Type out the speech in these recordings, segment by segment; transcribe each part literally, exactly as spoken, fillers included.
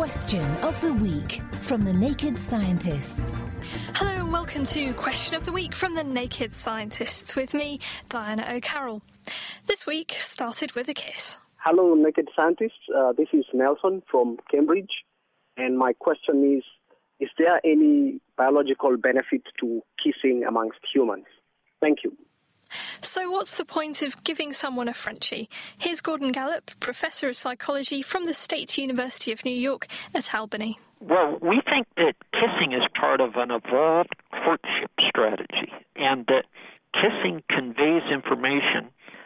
Question of the Week from the Naked Scientists. Hello and welcome to Question of the Week from the Naked Scientists with me, Diana O'Carroll. This week started with a kiss. Hello, Naked Scientists. Uh, this is Nelson from Cambridge. And my question is, is there any biological benefit to kissing amongst humans? Thank you. So what's the point of giving someone a Frenchie? Here's Gordon Gallup, Professor of Psychology from the State University of New York at Albany. Well, we think that kissing is part of an evolved courtship strategy, and that kissing conveys information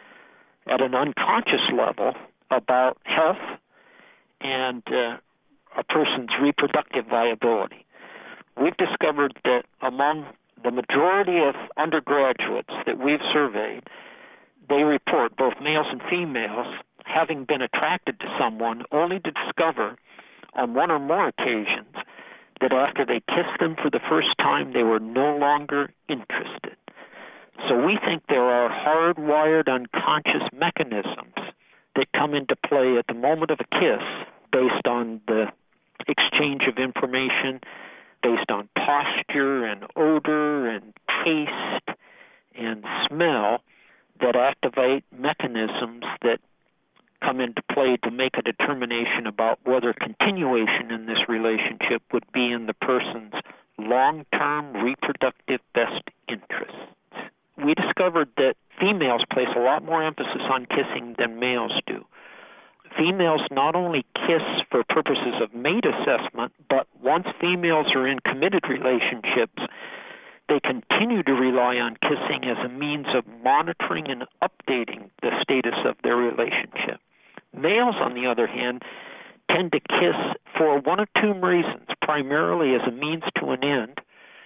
at an unconscious level about health and uh, a person's reproductive viability. We've discovered that among the majority of undergraduates that we've surveyed, they report, both males and females, having been attracted to someone only to discover on one or more occasions that after they kissed them for the first time, they were no longer interested. So we think there are hardwired unconscious mechanisms that come into play at the moment of a kiss based on the exchange of information, based on posture and odor and taste and smell, that activate mechanisms that come into play to make a determination about whether continuation in this relationship would be in the person's long-term reproductive best interests. We discovered that females place a lot more emphasis on kissing than males do. Females not only kiss for purposes of mate assessment, but once females are in committed relationships, they continue to rely on kissing as a means of monitoring and updating the status of their relationship. Males, on the other hand, tend to kiss for one of two reasons, primarily as a means to an end,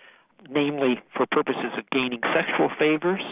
namely for purposes of gaining sexual favors,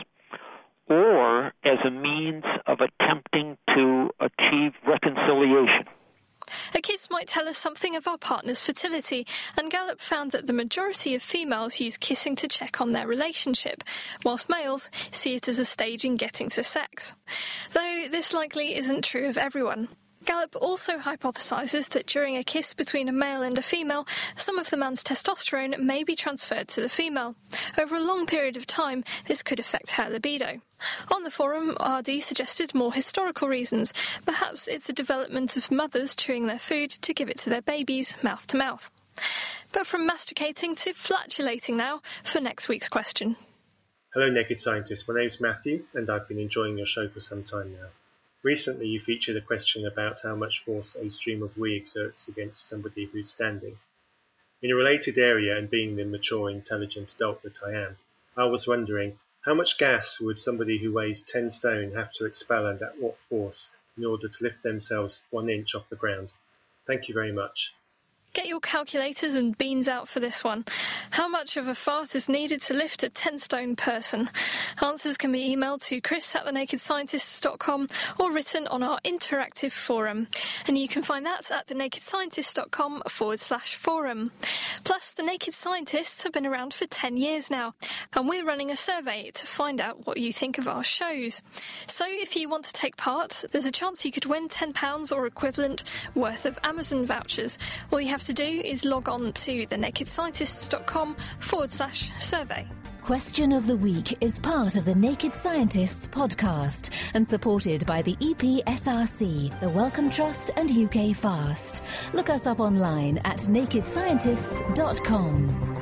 or as a means of attempting to achieve reconciliation. A kiss might tell us something of our partner's fertility, and Gallup found that the majority of females use kissing to check on their relationship, whilst males see it as a stage in getting to sex. Though this likely isn't true of everyone. Gallup also hypothesises that during a kiss between a male and a female, some of the man's testosterone may be transferred to the female. Over a long period of time, this could affect her libido. On the forum, R D suggested more historical reasons. Perhaps it's a development of mothers chewing their food to give it to their babies, mouth to mouth. But from masticating to flatulating now for next week's question. Hello, Naked Scientists. My name's Matthew, and I've been enjoying your show for some time now. Recently, you featured a question about how much force a stream of wee exerts against somebody who's standing. In a related area, and being the mature, intelligent adult that I am, I was wondering, how much gas would somebody who weighs ten stone have to expel and at what force in order to lift themselves one inch off the ground? Thank you very much. Get your calculators and beans out for this one. How much of a fart is needed to lift a ten-stone person? Answers can be emailed to chris at the naked scientists dot com or written on our interactive forum. And you can find that at the naked scientists dot com forward slash forum. Plus, The Naked Scientists have been around for ten years now, and we're running a survey to find out what you think of our shows. So if you want to take part, there's a chance you could win ten pounds or equivalent worth of Amazon vouchers. All you have to do is log on to the naked scientists dot com forward slash survey. Question of the Week is part of the Naked Scientists podcast and supported by the E P S R C, the Wellcome Trust and U K Fast. Look us up online at naked scientists dot com.